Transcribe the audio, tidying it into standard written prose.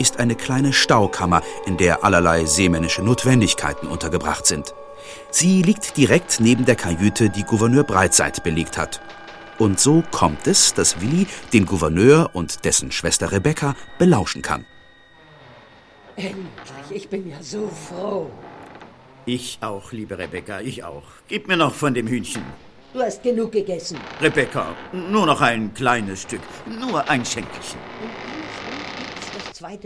ist eine kleine Staukammer, in der allerlei seemännische Notwendigkeiten untergebracht sind. Sie liegt direkt neben der Kajüte, die Gouverneur Breitseit belegt hat. Und so kommt es, dass Willi den Gouverneur und dessen Schwester Rebecca belauschen kann. Endlich, ich bin ja so froh. Ich auch, liebe Rebecca, ich auch. Gib mir noch von dem Hühnchen. Du hast genug gegessen. Rebecca, nur noch ein kleines Stück, nur ein Schenkelchen. Das zweite